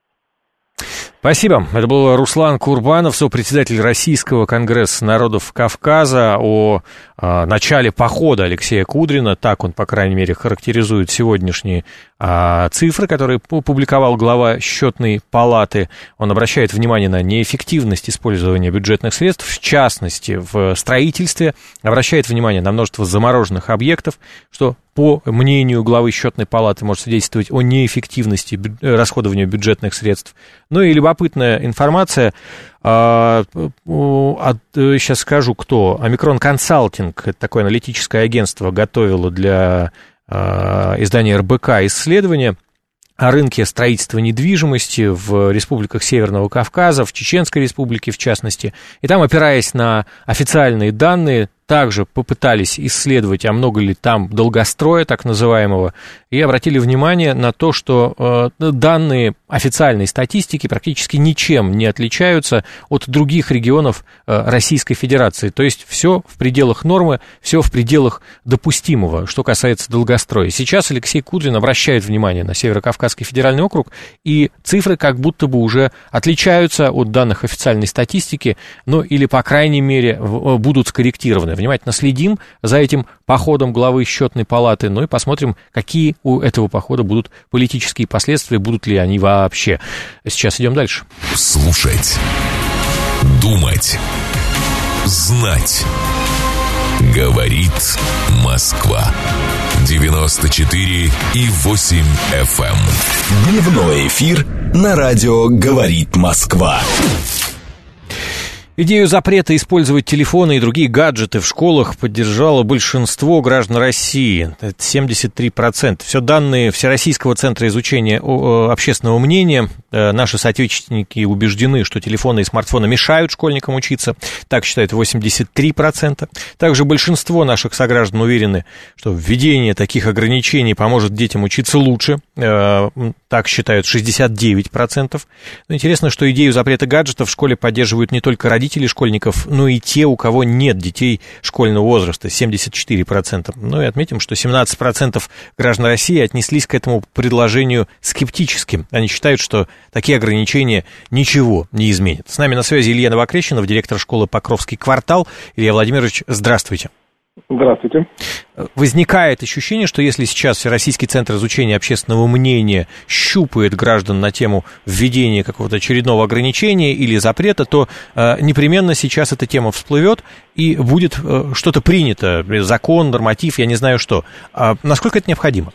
Спасибо. Это был Руслан Курбанов, сопредседатель Российского конгресса народов Кавказа, о, о начале похода Алексея Кудрина. Так он, по крайней мере, характеризует сегодняшние а, цифры, которые опубликовал глава счетной палаты. Он обращает внимание на неэффективность использования бюджетных средств, в частности, в строительстве, обращает внимание на множество замороженных объектов, что, по мнению главы счетной палаты, может свидетельствовать о неэффективности бю- расходования бюджетных средств. Ну и любопытная информация. А, а, сейчас скажу, кто. Омикрон Консалтинг, это такое аналитическое агентство, готовило для а, издания эр бэ ка исследование о рынке строительства недвижимости в республиках Северного Кавказа, в Чеченской республике в частности. И там, опираясь на официальные данные, также попытались исследовать, а много ли там долгостроя, так называемого, и обратили внимание на то, что э, данные официальной статистики практически ничем не отличаются от других регионов э, Российской Федерации. То есть все в пределах нормы, все в пределах допустимого, что касается долгостроя. Сейчас Алексей Кудрин обращает внимание на Северо-Кавказский федеральный округ, и цифры как будто бы уже отличаются от данных официальной статистики, ну или, по крайней мере, будут скорректированы. Внимательно следим за этим походом главы счетной палаты, ну и посмотрим, какие у этого похода будут политические последствия, будут ли они вообще. Сейчас идем дальше. Слушать, думать, знать. Говорит Москва. девяносто четыре и восемь эф эм. Дневной эфир на радио «Говорит Москва». Идею запрета использовать телефоны и другие гаджеты в школах поддержало большинство граждан России, это семьдесят три процента. Все данные Всероссийского центра изучения общественного мнения. Наши соотечественники убеждены, что телефоны и смартфоны мешают школьникам учиться, так считают восемьдесят три процента. Также большинство наших сограждан уверены, что введение таких ограничений поможет детям учиться лучше, так считают шестьдесят девять процентов. Но интересно, что идею запрета гаджетов в школе поддерживают не только родители школьников, но и те, у кого нет детей школьного возраста, семьдесят четыре процента. Ну и отметим, что семнадцать процентов граждан России отнеслись к этому предложению скептически. Они считают, что такие ограничения ничего не изменят. С нами на связи Илья Новокрещенов, директор школы «Покровский квартал». Илья Владимирович, здравствуйте. Здравствуйте. Возникает ощущение, что если сейчас Всероссийский центр изучения общественного мнения щупает граждан на тему введения какого-то очередного ограничения или запрета, то э, непременно сейчас эта тема всплывет и будет э, что-то принято, закон, норматив, я не знаю что. А насколько это необходимо?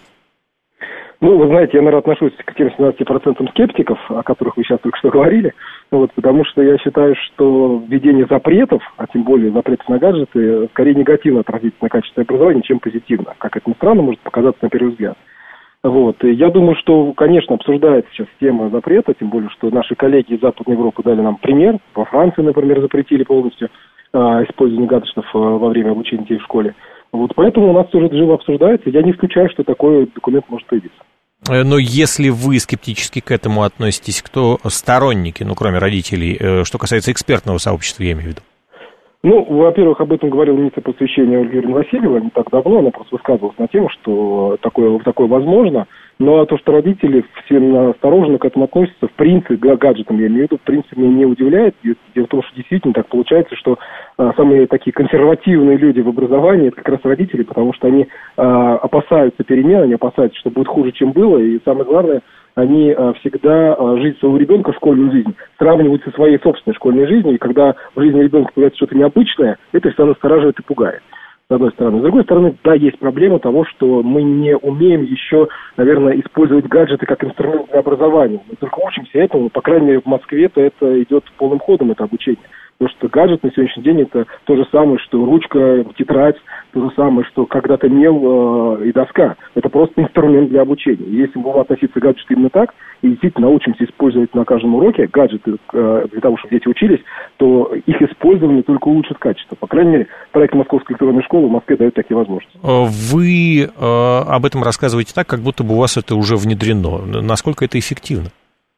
Ну, вы знаете, я, наверное, отношусь к тем семнадцати процентам скептиков, о которых вы сейчас только что говорили, вот, потому что я считаю, что введение запретов, а тем более запретов на гаджеты, скорее негативно отразится на качестве образования, чем позитивно, как это ни странно может показаться на первый взгляд. Вот. И я думаю, что, конечно, обсуждается сейчас тема запрета, тем более, что наши коллеги из Западной Европы дали нам пример. Во Франции, например, запретили полностью а, использование гаджетов а, во время обучения детей в школе. Вот, поэтому у нас тоже живо обсуждается. Я не исключаю, что такой документ может появиться. Но если вы скептически к этому относитесь, кто сторонники, ну, кроме родителей, что касается экспертного сообщества, я имею в виду? Ну, во-первых, об этом говорила министр просвещения Ольга Юрьевна Васильева не так давно, она просто высказывалась на тему, что такое, такое возможно, но то, что родители все осторожно к этому относятся, в принципе, к гаджетам, я имею в виду, в принципе, меня не удивляет. Дело в том, что действительно так получается, что а, самые такие консервативные люди в образовании, это как раз родители, потому что они а, опасаются перемен, они опасаются, что будет хуже, чем было, и самое главное, они а, всегда а, жизнь своего ребенка, школьную жизнь, сравнивают со своей собственной школьной жизнью, и когда в жизни ребенка появляется что-то необычное, это всегда настораживает и пугает. С одной стороны. С другой стороны, да, есть проблема того, что мы не умеем еще, наверное, использовать гаджеты как инструмент для образования. Мы только учимся этому, по крайней мере, в Москве-то это идет полным ходом, это обучение. Потому что гаджет на сегодняшний день это то же самое, что ручка, тетрадь, то же самое, что когда-то мел э, и доска. Это просто инструмент для обучения. И если мы будем относиться к гаджету именно так, и действительно научимся использовать на каждом уроке гаджеты э, для того, чтобы дети учились, то их использование только улучшит качество. По крайней мере, проект Московской электронной школы в Москве дает такие возможности. Вы э, об этом рассказываете так, как будто бы у вас это уже внедрено. Насколько это эффективно?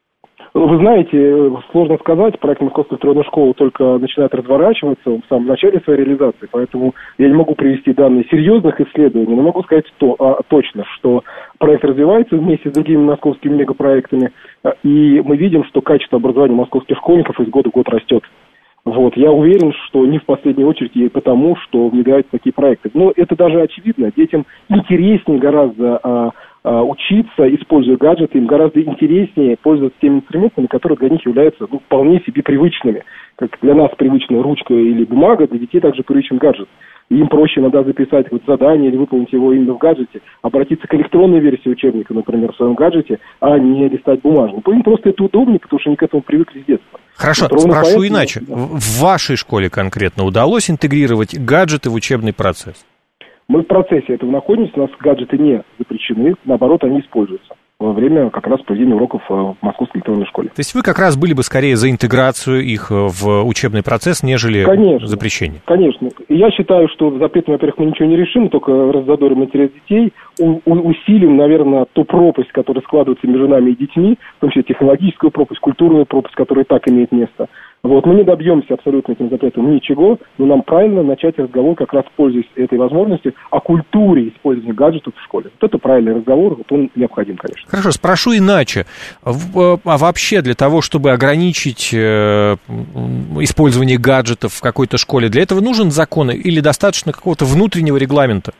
Вы знаете, сложно сказать, проект Московской электронной школы только начинает разворачиваться в самом начале своей реализации, поэтому я не могу привести данные серьезных исследований, но могу сказать то, а, точно, что проект развивается вместе с другими московскими мегапроектами, и мы видим, что качество образования московских школьников из года в год растет. Вот. Я уверен, что не в последнюю очередь и потому, что внедряются такие проекты. Но это даже очевидно. Детям интереснее гораздо а, а, учиться, используя гаджеты, им гораздо интереснее пользоваться теми инструментами, которые для них являются ну, вполне себе привычными. Как для нас привычна ручка или бумага, для детей также привычен гаджет. и им проще иногда записать вот задание или выполнить его именно в гаджете, обратиться к электронной версии учебника, например, в своем гаджете, а не листать бумажный. Им просто это удобнее, потому что они к этому привыкли с детства. Хорошо, вот спрошу поэтому, иначе. Да. В вашей школе конкретно удалось интегрировать гаджеты в учебный процесс? Мы в процессе этого находимся, у нас гаджеты не запрещены, наоборот, они используются во время как раз проведения уроков в Московской электронной школе. То есть вы как раз были бы скорее за интеграцию их в учебный процесс, нежели конечно, запрещение? Конечно. И я считаю, что запретом, во-первых, мы ничего не решим, только раззадорим интерес детей, у- у- усилим, наверное, ту пропасть, которая складывается между нами и детьми, в том числе технологическую пропасть, культурную пропасть, которая так имеет место. Вот, мы не добьемся абсолютно этим запретом ничего, но нам правильно начать разговор, как раз пользуясь этой возможностью, о культуре использования гаджетов в школе. Вот это правильный разговор, вот он необходим, конечно. Хорошо, спрошу иначе. А вообще для того, чтобы ограничить э, использование гаджетов в какой-то школе, для этого нужен закон или достаточно какого-то внутреннего регламента?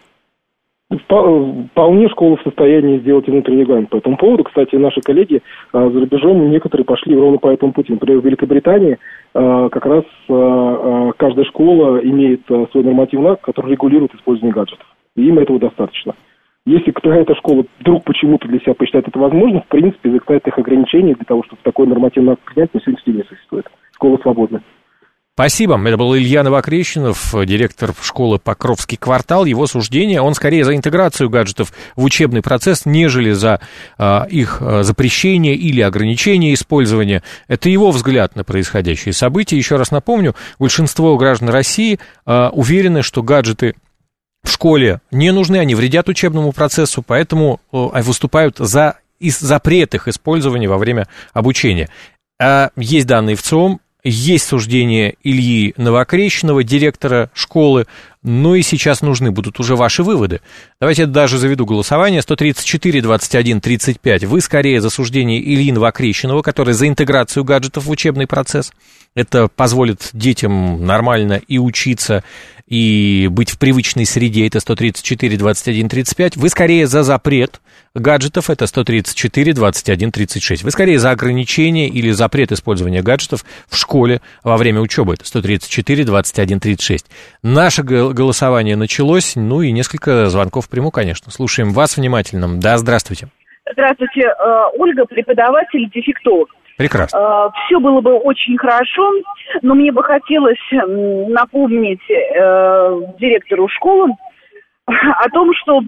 Вполне школа в состоянии сделать внутренний регламент по этому поводу. Кстати, наши коллеги а, за рубежом, некоторые пошли ровно по этому пути. Например, в Великобритании а, как раз а, каждая школа имеет а, свой нормативный акт, который регулирует использование гаджетов. И им этого достаточно. Если какая-то школа вдруг почему-то для себя посчитает это возможным, в принципе, закрывает их ограничения для того, чтобы такой нормативный акт принять, на сегодняшний день не существует. Школа свободна. Спасибо. Это был Илья Новокрещенов, директор школы «Покровский квартал». Его суждение, он скорее за интеграцию гаджетов в учебный процесс, нежели за э, их запрещение или ограничение использования. Это его взгляд на происходящие события. Еще раз напомню, большинство граждан России э, уверены, что гаджеты в школе не нужны, они вредят учебному процессу, поэтому э, выступают за запрет их использования во время обучения. А есть данные в ЦИОМ. Есть суждение Ильи Новокрещенова, директора школы, но и сейчас нужны будут уже ваши выводы. Давайте я даже заведу голосование. сто тридцать четыре двадцать один тридцать пять. Вы скорее за суждение Ильи Новокрещенова, который за интеграцию гаджетов в учебный процесс. Это позволит детям нормально и учиться, и быть в привычной среде. Это сто тридцать четыре двадцать один тридцать пять. Вы скорее за запрет гаджетов. Это сто тридцать четыре двадцать один тридцать шесть. Вы скорее за ограничение или запрет использования гаджетов в школе во время учебы. Это сто тридцать четыре двадцать один тридцать шесть. Наше голосование началось. Ну и несколько звонков приму, конечно. Слушаем вас внимательно. Да, здравствуйте. Здравствуйте. Ольга, преподаватель, дефектолог. Прекрасно. Все было бы очень хорошо, но мне бы хотелось напомнить э, директору школы о том, что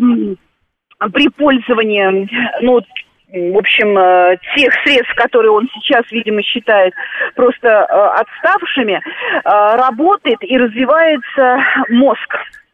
при пользовании, ну, в общем, тех средств, которые он сейчас, видимо, считает просто отставшими, работает и развивается мозг.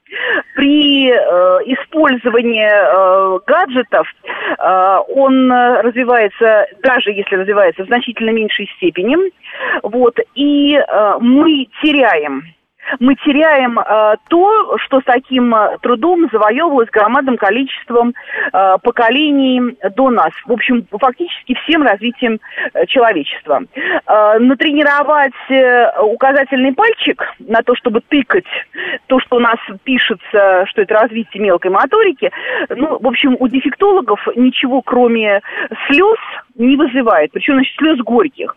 При э, использовании э, гаджетов э, он развивается, даже если развивается в значительно меньшей степени, вот, и э, мы теряем. Мы теряем э, то, что с таким трудом завоевывалось громадным количеством э, поколений до нас. В общем, фактически всем развитием э, человечества. Э, натренировать э, указательный пальчик на то, чтобы тыкать то, что у нас пишется, что это развитие мелкой моторики, ну, в общем, у дефектологов ничего, кроме слез, не вызывает. Причем, значит, слез горьких.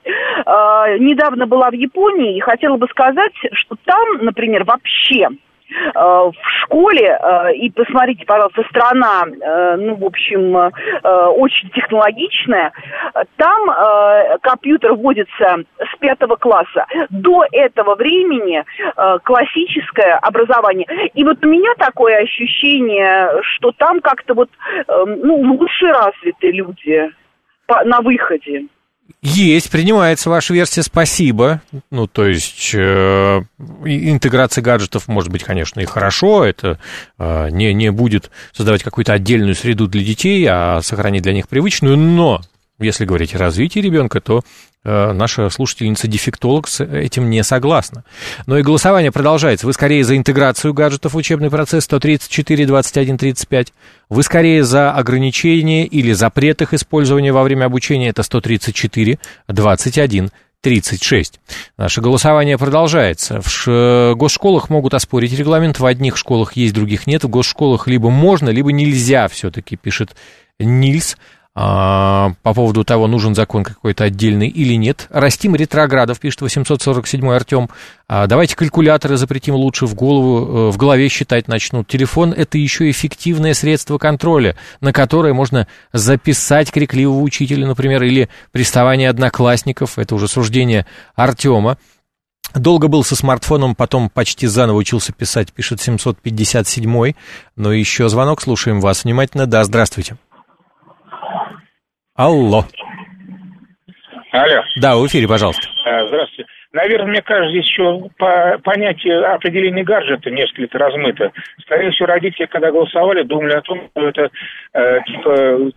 Э, недавно была в Японии и хотела бы сказать, что там, например, вообще э, в школе, э, и посмотрите, пожалуйста, страна, э, ну, в общем, э, очень технологичная, там э, компьютер вводится с пятого класса. До этого времени э, классическое образование. И вот у меня такое ощущение, что там как-то вот, э, ну, лучше развиты люди по, на выходе. Есть, принимается ваша версия, спасибо. Ну, то есть, э, интеграция гаджетов может быть, конечно, и хорошо, это э, не, не будет создавать какую-то отдельную среду для детей, а сохранить для них привычную, но, если говорить о развитии ребенка, то э, наша слушательница-дефектолог с этим не согласна. Но и голосование продолжается. Вы скорее за интеграцию гаджетов в учебный процесс, сто тридцать четыре двадцать один тридцать пять. Вы скорее за ограничение или запрет их использования во время обучения, это сто тридцать четыре двадцать один тридцать шесть. Наше голосование продолжается. В госшколах могут оспорить регламент, в одних школах есть, в других нет. В госшколах либо можно, либо нельзя все-таки, пишет Нильс. по поводу того, нужен закон какой-то отдельный или нет. Растим ретроградов, пишет восемьсот сорок седьмой Артем. Давайте калькуляторы запретим, лучше в голову, в голове считать начнут. Телефон — это еще эффективное средство контроля, на которое можно записать крикливого учителя, например, или приставание одноклассников. Это уже суждение Артема. Долго был со смартфоном, потом почти заново учился писать, пишет семьсот пятьдесят седьмой. Но еще звонок, слушаем вас внимательно. Да, здравствуйте. Алло. Алло. Да, в эфире, пожалуйста. Здравствуйте. Наверное, мне кажется, здесь еще по понятие определения гаджета несколько размыто. Скорее всего, родители, когда голосовали, думали о том, что это э, типа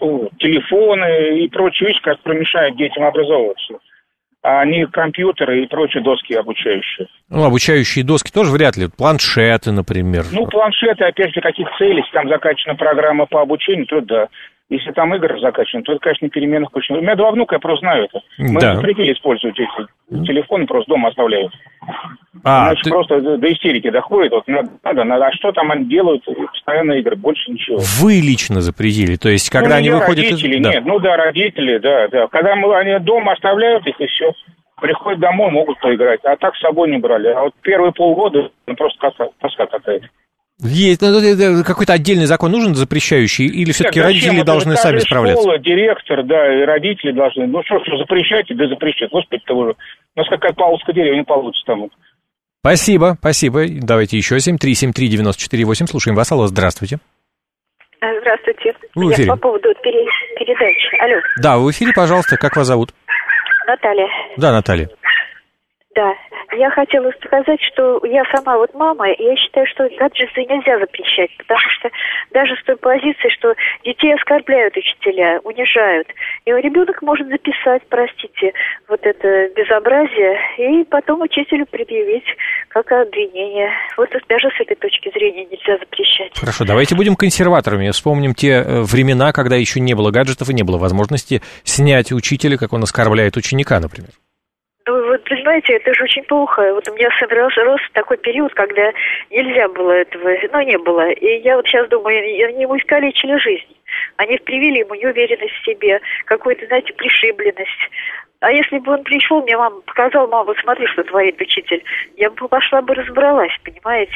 телефоны и прочие вещи, которые мешают детям образовываться, а не компьютеры и прочие доски обучающие. Ну, обучающие доски тоже вряд ли. Планшеты, например. Ну, планшеты, опять же, каких целей, если там закачана программа по обучению, то да. Если там игры закачаны, то это, конечно, на переменах очень... У меня два внука, я просто знаю это. Мы да. запретили использовать эти телефоны, просто дома оставляют. А, Иначе ты... просто до истерики доходит. Вот надо, надо, а что там они делают? Постоянно игры, больше ничего. Вы лично запретили? То есть, когда ну, они выходят... родители, из... нет, да. ну да, родители, да, да. Когда мы, они дома оставляют их, и все. Приходят домой, могут поиграть. А так с собой не брали. А вот первые полгода ну, просто тоска какая-то. Есть, какой-то отдельный закон нужен запрещающий, или все-таки Нет, родители должны сами справляться? Школа, директор, да, и родители должны. Ну что, что запрещайте, да запрещайте. Господи, ты уже. У нас какая-то павловская дерево не получится там. Спасибо, спасибо. Давайте еще семь три семь три девяносто четыре восемь. Слушаем вас. Алло, здравствуйте. Здравствуйте. Вы в эфире. Я по поводу пере... передачи. Алло. Да, вы в эфире, пожалуйста. Как вас зовут? Наталья. Да, Наталья. Да, я хотела сказать, что я сама вот мама, и я считаю, что гаджеты нельзя запрещать, потому что даже с той позиции, что детей оскорбляют учителя, унижают, и ребенок может записать, простите, вот это безобразие, и потом учителю предъявить как обвинение. Вот даже с этой точки зрения нельзя запрещать. Хорошо, давайте будем консерваторами, вспомним те времена, когда еще не было гаджетов и не было возможности снять учителя, как он оскорбляет ученика, например. Ну, вот, вы знаете, это же очень плохо. Вот у меня сын рос, рос в такой период, когда нельзя было этого, ну, не было. И я вот сейчас думаю, они ему искалечили жизнь. Они привили ему неуверенность в себе, какую-то, знаете, пришибленность. А если бы он пришел, мне мама показала, мама, вот смотри, что творит учитель, я бы пошла бы разобралась, понимаете?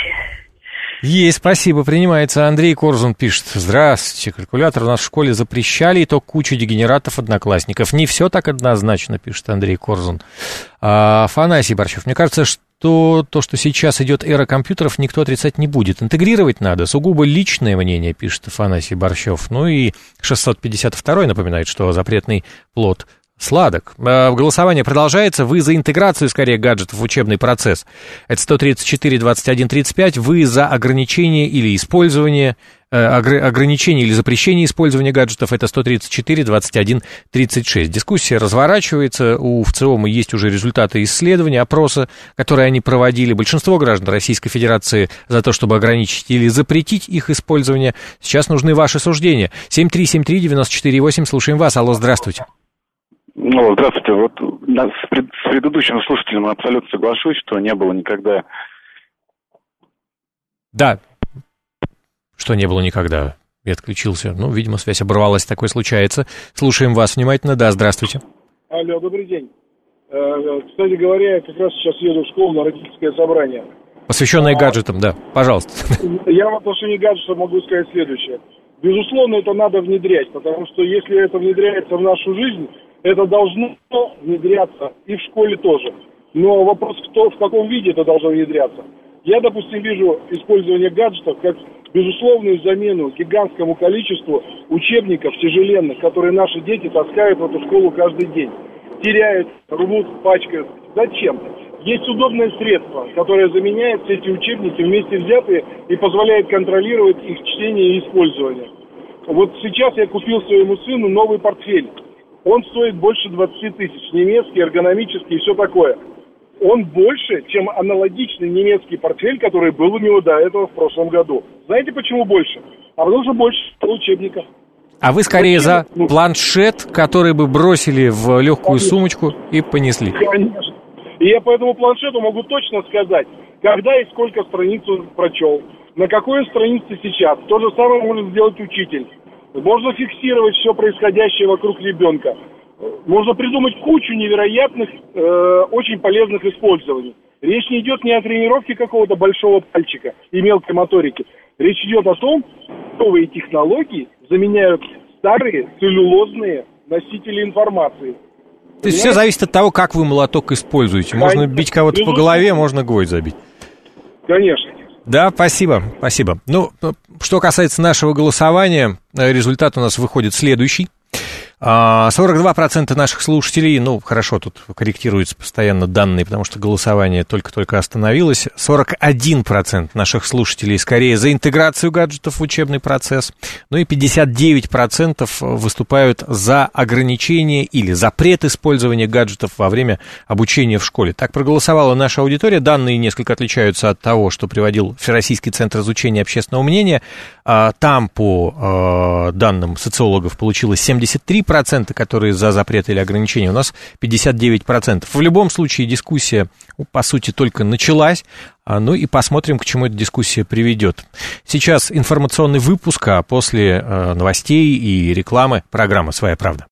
Есть, спасибо, принимается. Андрей Корзун пишет. Здравствуйте, калькулятор у нас в школе запрещали, и то кучу дегенератов одноклассников. Не все так однозначно, пишет Андрей Корзун. А, Афанасий Борщев. Мне кажется, что то, что сейчас идет эра компьютеров, никто отрицать не будет. Интегрировать надо. Сугубо личное мнение, пишет Афанасий Борщев. Ну и шестьсот пятьдесят второй напоминает, что запретный плод сладок. Голосование продолжается. Вы за интеграцию, скорее, гаджетов в учебный процесс. Это сто тридцать четыре двадцать один тридцать пять. Вы за ограничение или использование, э, ограничение или запрещение использования гаджетов. Это сто тридцать четыре двадцать один тридцать шесть. Дискуссия разворачивается. У ВЦИОМа есть уже результаты исследования, опроса, которые они проводили. Большинство граждан Российской Федерации за то, чтобы ограничить или запретить их использование. Сейчас нужны ваши суждения. семь три семь три девяносто четыре восемь. Слушаем вас. Алло, здравствуйте. Ну, здравствуйте. Вот с, пред, с предыдущим слушателем абсолютно соглашусь, что не было никогда. Да. Что не было никогда. Я отключился. Ну, видимо, связь оборвалась. Такое случается. Слушаем вас внимательно. Да, здравствуйте. Алло, добрый день. Кстати говоря, я как раз сейчас еду в школу на родительское собрание. Посвященное а, гаджетам, да. Пожалуйста. Я в отношении гаджетов могу сказать следующее. Безусловно, это надо внедрять, потому что если это внедряется в нашу жизнь, это должно внедряться и в школе тоже. Но вопрос, кто, в каком виде это должно внедряться. Я, допустим, вижу использование гаджетов как безусловную замену гигантскому количеству учебников тяжеленных, которые наши дети таскают в эту школу каждый день. Теряют, рвут, пачкают. Зачем? Есть удобное средство, которое заменяет все эти учебники вместе взятые и позволяет контролировать их чтение и использование. Вот сейчас я купил своему сыну новый портфель. Он стоит больше двадцати тысяч, немецкий, эргономический и все такое. Он больше, чем аналогичный немецкий портфель, который был у него до этого в прошлом году. Знаете, почему больше? А потому что больше учебников. А вы скорее за планшет, который бы бросили в легкую сумочку и понесли? Конечно. И я по этому планшету могу точно сказать, когда и сколько страниц он прочел, на какой странице сейчас. То же самое может сделать учитель. Можно фиксировать все происходящее вокруг ребенка. Можно придумать кучу невероятных, э, очень полезных использований. Речь не идет не о тренировке какого-то большого пальчика и мелкой моторики. Речь идет о том, что новые технологии заменяют старые целлюлозные носители информации. То есть все зависит от того, как вы молоток используете. Можно бить кого-то по голове, можно гвоздь забить. Конечно. Да, спасибо, спасибо. Ну, что касается нашего голосования, результат у нас выходит следующий. сорок два процента наших слушателей, ну, хорошо, тут корректируются постоянно данные, потому что голосование только-только остановилось. сорок один процент наших слушателей скорее за интеграцию гаджетов в учебный процесс. Ну и пятьдесят девять процентов выступают за ограничение или запрет использования гаджетов во время обучения в школе. Так проголосовала наша аудитория. Данные несколько отличаются от того, что приводил Всероссийский центр изучения общественного мнения. Там, по данным социологов, получилось семьдесят три процента, которые за запрет или ограничение, у нас пятьдесят девять процентов. В любом случае дискуссия, по сути, только началась, ну и посмотрим, к чему эта дискуссия приведет. Сейчас информационный выпуск, а после новостей и рекламы программа «Своя правда».